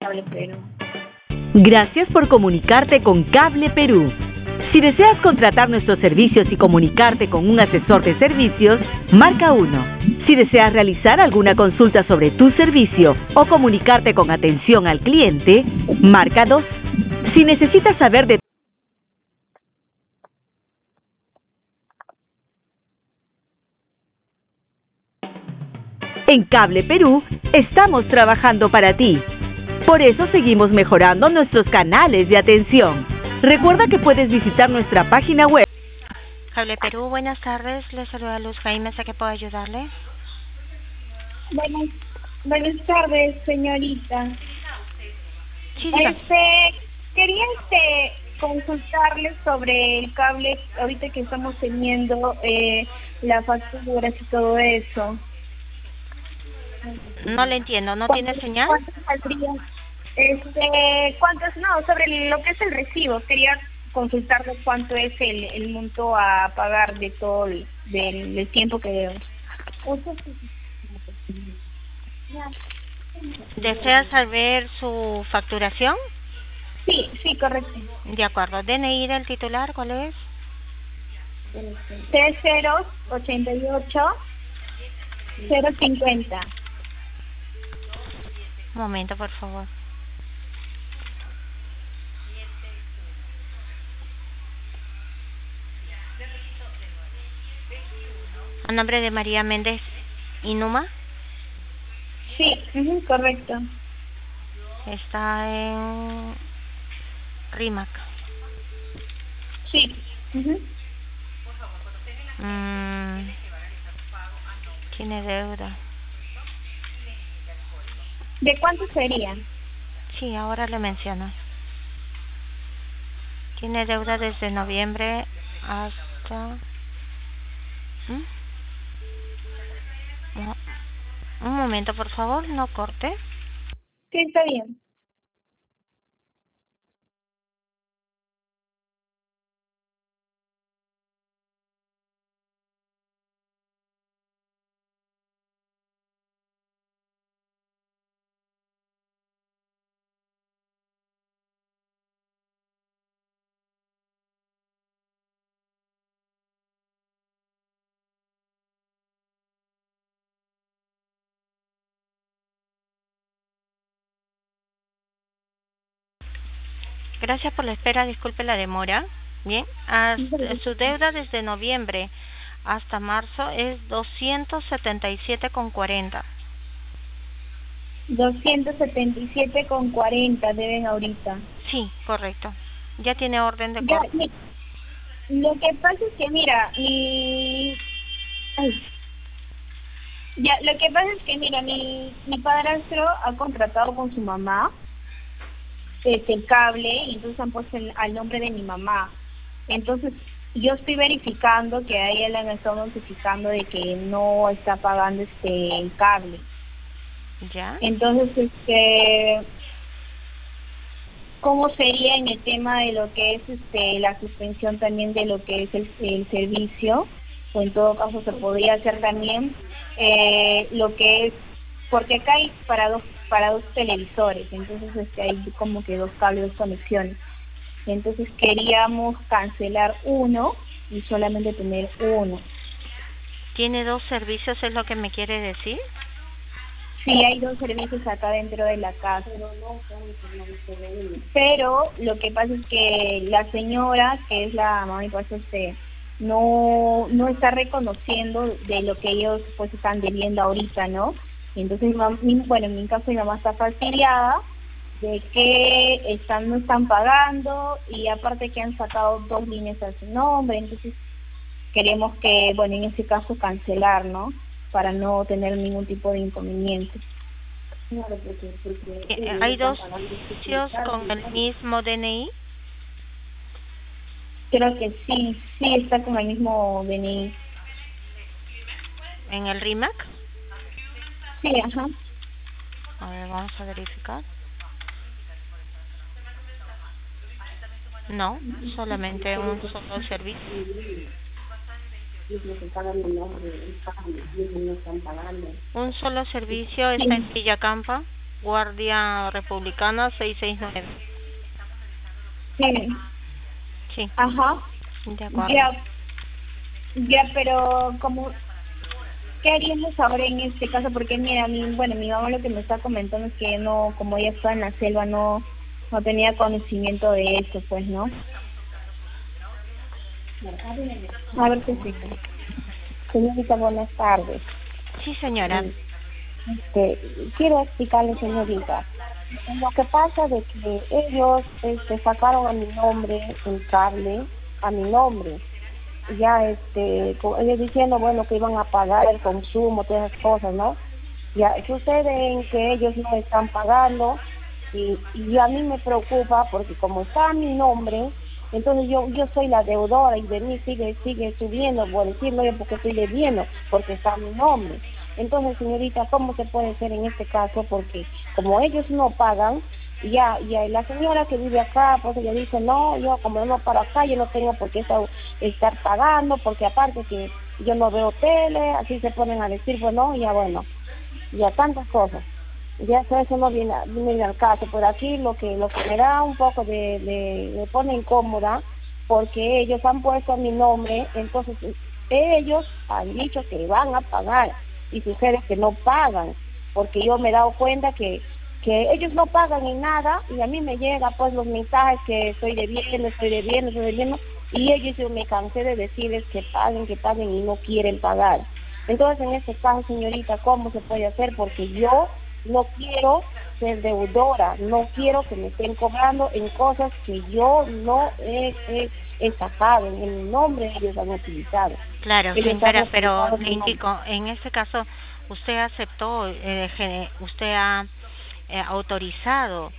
Cable Perú. Gracias por comunicarte con Cable Perú. Si deseas contratar nuestros servicios y comunicarte con un asesor de servicios, marca 1. Si deseas realizar alguna consulta sobre tu servicio o comunicarte con atención al cliente, marca 2. Si necesitas saber de En Cable Perú estamos trabajando para ti. Por eso seguimos mejorando nuestros canales de atención. Recuerda que puedes visitar nuestra página web. Cable Perú, buenas tardes. Les saluda Luz Jaime, ¿a qué puedo ayudarle? Buenas tardes, señorita. Sí, diga. Quería consultarle sobre el cable ahorita que estamos teniendo las facturas y todo eso. No le entiendo, ¿no tiene señal? ¿Cuánto saldría? Sobre lo que es el recibo. Quería consultarle cuánto es el monto a pagar de todo del tiempo que debo. ¿Desea saber su facturación? Sí, correcto. De acuerdo. ¿DNI del titular cuál es? C088 050. Un momento, por favor. ¿A nombre de María Méndez Inuma? Sí, correcto. Está en RIMAC. Sí. Tiene deuda. ¿De cuánto sería? Sí, ahora le menciono. Tiene deuda desde noviembre hasta... Un momento, por favor, no corte. Sí, está bien. Gracias por la espera, disculpe la demora. Bien, su deuda desde noviembre hasta marzo es 277,40. 277,40 deben ahorita. Sí, correcto. Ya tiene orden de Ya, cobro. lo que pasa es que, mira, mi padrastro ha contratado con su mamá el cable y entonces han puesto al nombre de mi mamá. Entonces, yo estoy verificando que a ella le han estado notificando de que no está pagando el cable. ¿Ya? Entonces, ¿cómo sería en el tema de lo que es la suspensión también de lo que es el servicio? O en todo caso se podría hacer también lo que es, porque acá hay para dos televisores, entonces hay como que dos cables, dos conexiones. Entonces queríamos cancelar uno y solamente tener uno. ¿Tiene dos servicios, es lo que me quiere decir? Sí, hay dos servicios acá dentro de la casa. Pero lo que pasa es que la señora, que es la mamá, pues no está reconociendo de lo que ellos pues están debiendo ahorita, ¿no? Y entonces, en mi caso mi mamá está fastidiada de que no están pagando y aparte que han sacado dos líneas a su nombre, entonces queremos que, en ese caso cancelar, ¿no? Para no tener ningún tipo de inconveniente. ¿Hay dos servicios con el mismo DNI? Creo que sí está con el mismo DNI. ¿En el RIMAC? Sí, ajá. A ver, vamos a verificar. No, solamente un solo servicio. Un solo servicio está en Villacampa. Guardia Republicana 669. Sí. Sí. Ajá. De acuerdo. Ya, pero como, ¿qué haríamos ahora en este caso? Porque mira, mi mamá lo que me está comentando es que no, como ella está en la selva, no tenía conocimiento de eso, pues, ¿no? A ver qué sí. Señorita, buenas tardes. Sí, señora. Quiero explicarle, señorita. Lo que pasa de que ellos sacaron a mi nombre el cable, a mi nombre. Ya ellos diciendo, bueno, que iban a pagar el consumo, todas esas cosas, ¿no? Ya sucede en que ellos no están pagando y a mí me preocupa porque como está mi nombre, entonces yo soy la deudora y de mí sigue subiendo, por decirlo yo porque estoy debiendo, porque está mi nombre. Entonces, señorita, ¿cómo se puede hacer en este caso? Porque como ellos no pagan, ya la señora que vive acá, pues ella dice, no, yo como no para acá, yo no tengo por qué estar pagando, porque aparte que yo no veo tele, así se ponen a decir, bueno, ya tantas cosas. Ya eso no viene al caso. Por aquí lo que me da un poco me pone incómoda, porque ellos han puesto mi nombre, entonces ellos han dicho que van a pagar, y sucede que no pagan, porque yo me he dado cuenta que ellos no pagan ni nada, y a mí me llegan pues los mensajes que estoy debiendo, y ellos yo me cansé de decirles que paguen y no quieren pagar. Entonces, en este caso, señorita, ¿cómo se puede hacer? Porque yo no quiero ser deudora, no quiero que me estén cobrando en cosas que yo no he sacado, en mi nombre ellos han utilizado. Claro, señora, pero le indico, en este caso, usted aceptó, usted ha autorizado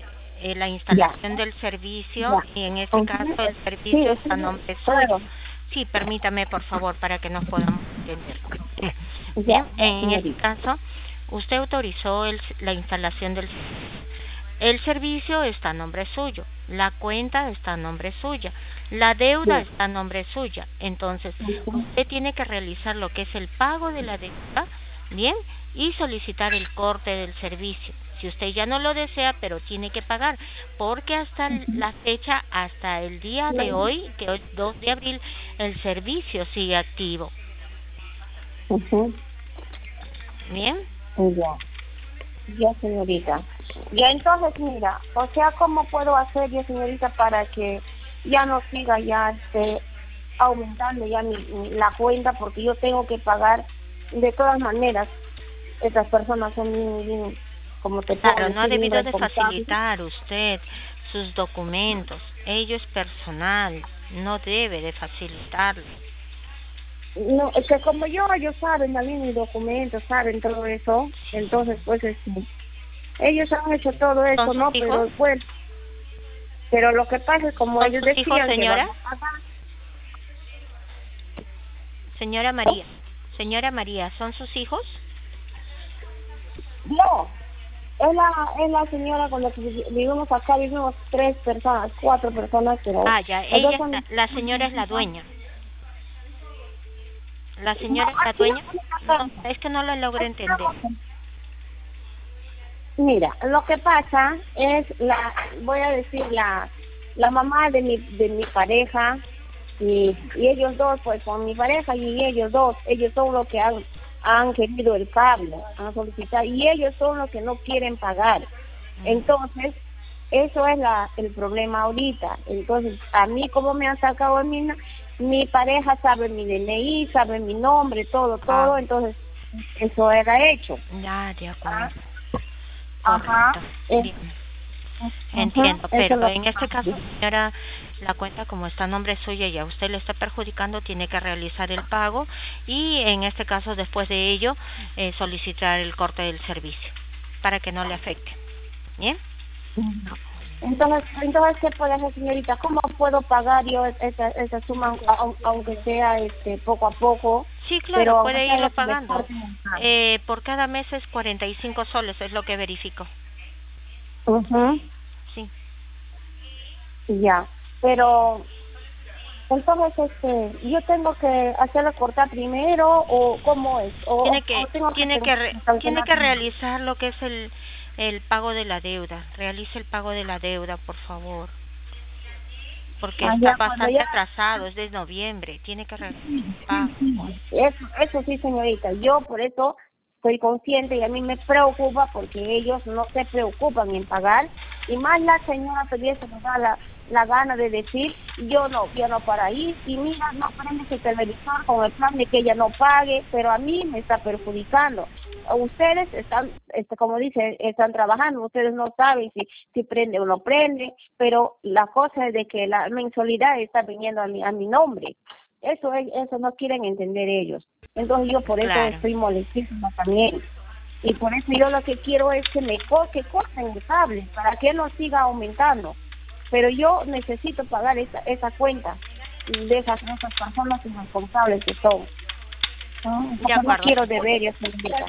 la instalación del servicio, y en este caso el servicio está a nombre suyo. Sí, permítame, por favor, para que nos podamos entender. Bien, en este caso, usted autorizó la instalación del servicio. El servicio está a nombre suyo, la cuenta está a nombre suya, la deuda está a nombre suya. Entonces, usted tiene que realizar lo que es el pago de la deuda, bien, y solicitar el corte del servicio. Si usted ya no lo desea, pero tiene que pagar, porque hasta la fecha, hasta el día de hoy, que es 2 de abril, el servicio sigue activo. ¿Bien? Ya, señorita. Ya, entonces, mira, o sea, ¿cómo puedo hacer yo, señorita, para que ya no siga aumentando ya la cuenta? Porque yo tengo que pagar de todas maneras. Estas personas son bien, como te puedo Claro, decir, no ha debido de facilitar usted sus documentos. Ello es personal, no debe de facilitarlo. No, es que como ellos saben también mis documentos, saben todo eso, entonces pues ellos han hecho todo eso, ¿no? Pero pues, pero lo que pasa es como ellos decían que van a pagar. Señora María, ¿son sus hijos? No, es la señora con la que vivimos acá, vivimos 4 personas, pero... ya, la señora es la dueña. ¿La señora es la dueña? No, es que no lo logro entender. Mira, lo que pasa es voy a decir la mamá de mi pareja, y ellos dos, pues con mi pareja y ellos son los que han querido el cable, han solicitado, y ellos son los que no quieren pagar. Entonces, eso es el problema ahorita. Entonces, a mí, como me han sacado mi pareja sabe mi DNI, sabe mi nombre, todo, entonces, eso era hecho. Ya, de acuerdo. Ajá. Entiendo, pero en este caso, señora, la cuenta como está a nombre suya y a usted le está perjudicando, tiene que realizar el pago, y en este caso, después de ello, solicitar el corte del servicio para que no le afecte. ¿Bien? Entonces, ¿qué puede hacer, señorita? ¿Cómo puedo pagar yo esa suma, aunque sea poco a poco? Sí, claro, pero puede irlo pagando. Por cada mes es 45 soles, es lo que verifico. Sí. Ya, pero Entonces, yo tengo que hacerlo cortar primero o cómo es, Tiene que o tengo que tiene cancelar que primero. realizar lo que es el pago de la deuda. Realice el pago de la deuda, por favor, porque está Ya cuando bastante ya atrasado, es de noviembre. Tiene que realizar el pago. eso sí, señorita, yo por eso soy consciente y a mí me preocupa porque ellos no se preocupan en pagar y más la señora todavía se me da la gana de decir yo no para ir y mira, no prende su televisor con el plan de que ella no pague, pero a mí me está perjudicando. Ustedes están, como dice, están trabajando, ustedes no saben si prende o no prende, pero la cosa es de que la mensualidad está viniendo a mi nombre. Eso no quieren entender ellos. Entonces yo por eso Claro. estoy molestísima también. Y por eso yo lo que quiero es que corten el cable para que no siga aumentando. Pero yo necesito pagar esa cuenta de esas personas irresponsables que son. De Porque no acuerdo. quiero deberes, señorita.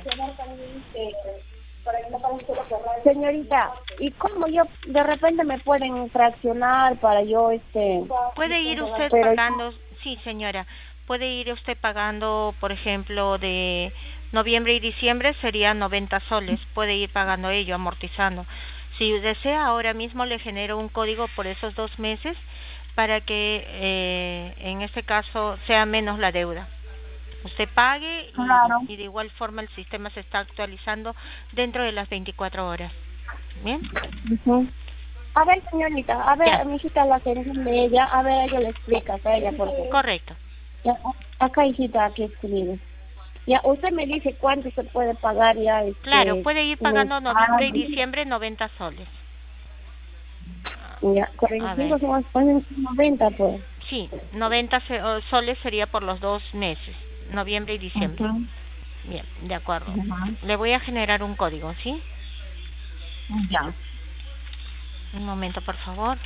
Señorita, ¿y cómo yo de repente me pueden fraccionar para yo Puede ir usted pero pagando, sí, señora. Puede ir usted pagando, por ejemplo, de noviembre y diciembre serían 90 soles. Puede ir pagando ello, amortizando. Si desea, ahora mismo le genero un código por esos 2 meses para que en este caso sea menos la deuda. Usted pague claro. y de igual forma el sistema se está actualizando dentro de las 24 horas. ¿Bien? Ujú. A ver, señorita, a Ya, ver, mi hijita la que de ella, a ver, ella le explica a ella por qué. correcto. Ya, acá, hijita, aquí escribe. Ya, usted me dice cuánto se puede pagar ya, Claro, puede ir pagando noviembre y mensual. diciembre 90 soles. Ya, A ver, 45 se van a poner 90, pues. sí, 90 soles sería por los 2 meses, noviembre y diciembre. Ajá. Bien, de acuerdo. Ajá. Le voy a generar un código, ¿sí? Ya. Un momento, por favor.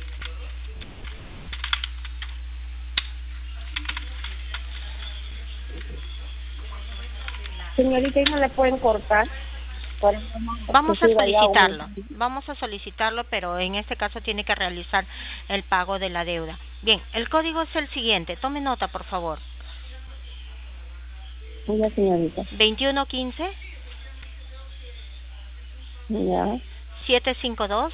Señorita, ¿y no le pueden cortar? Por eso Vamos a siga ya solicitarlo, pero en este caso tiene que realizar el pago de la deuda. Bien, el código es el siguiente, tome nota, por favor. Ya, señorita. 2115 Ya. 752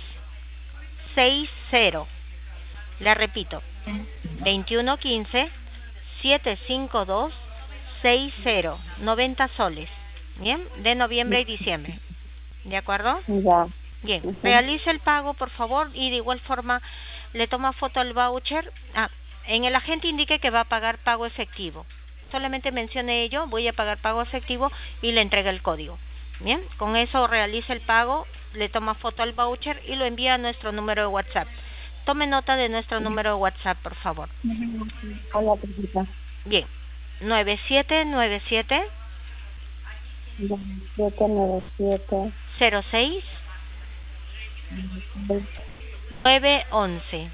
60. Le repito, 2115 752 60, 90 soles. Bien, de noviembre y diciembre. ¿De acuerdo? Ya. Bien, Ujú. realice el pago, por favor, y de igual forma le toma foto al voucher. En el agente indique que va a pagar pago efectivo. Solamente mencione ello, voy a pagar pago efectivo y le entrega el código. Bien, con eso realice el pago, le toma foto al voucher y lo envía a nuestro número de WhatsApp. Tome nota de nuestro número de WhatsApp, por favor. Hola, Pepita. Bien, 9797 797 06 911.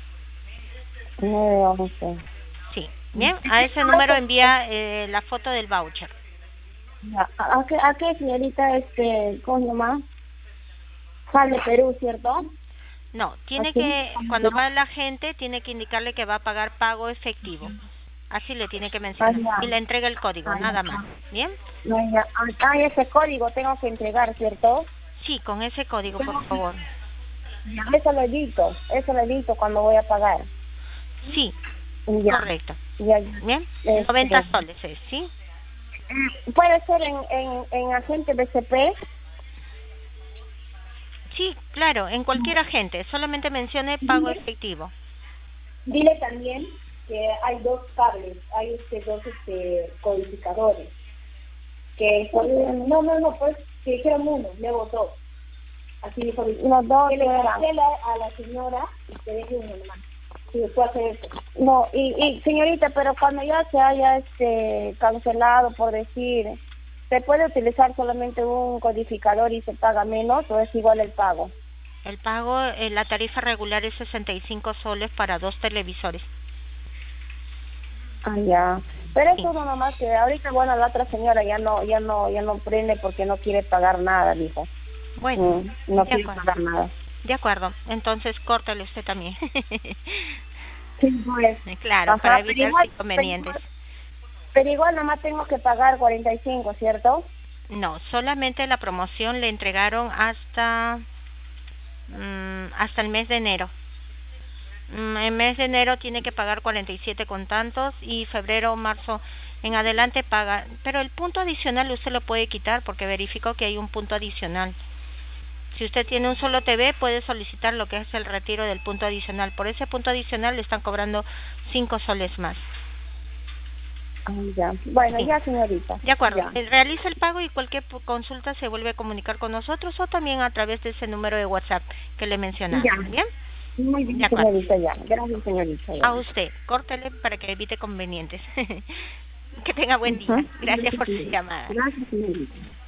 911. Sí, bien, a ese número envía la foto del voucher. Ya. ¿A qué, señorita, cómo se llama? Sale Perú, ¿cierto? No, tiene Así. que, cuando va la gente, tiene que indicarle que va a pagar pago efectivo. Así le tiene que mencionar. Ya. Y le entrega el código, nada más. ¿Bien? Ya. Ese código tengo que entregar, ¿cierto? Sí, con ese código, por favor. Eso lo edito cuando voy a pagar. Sí, Ya. correcto. Ya. Bien, 90 soles es, ¿sí? ¿Puede ser en agente BCP? Sí, claro, en cualquier agente. Solamente mencione pago efectivo. Dile también que hay dos cables, hay dos codificadores. Que no, pues que dijeron uno, luego dos. Así dijo, Los dos que le eran. cancela a la señora y te deje uno nomás. Si después hacer eso. No, y señorita, pero cuando ya se haya cancelado, por decir, ¿se puede utilizar solamente un codificador y se paga menos o es igual el pago? El pago, la tarifa regular es 65 soles para 2 televisores. Ah, ya. Pero Sí. eso no nomás que ahorita, bueno, la otra señora ya no prende porque no quiere pagar nada, dijo. Bueno, No de quiere acuerdo. pagar nada. De acuerdo, entonces córtale usted también. Sí, pues. Claro, Ajá, para pero evitar igual, inconvenientes. pero igual nomás tengo que pagar 45, ¿cierto? No, solamente la promoción le entregaron hasta el mes de enero. En mes de enero tiene que pagar 47 con tantos y febrero, marzo en adelante paga. Pero el punto adicional usted lo puede quitar porque verificó que hay un punto adicional. Si usted tiene un solo TV, puede solicitar lo que es el retiro del punto adicional. Por ese punto adicional le están cobrando 5 soles más. Ya. Bueno, Sí. ya, señorita. De acuerdo. Ya. Realiza el pago y cualquier consulta se vuelve a comunicar con nosotros o también a través de ese número de WhatsApp que le mencionaba. Ya. ¿Bien? Muy bien, De acuerdo. señorita, ya. Gracias, señorita. Ya. A usted, córtele para que evite convenientes. Que tenga buen día. Gracias por su llamada. Gracias, señorita.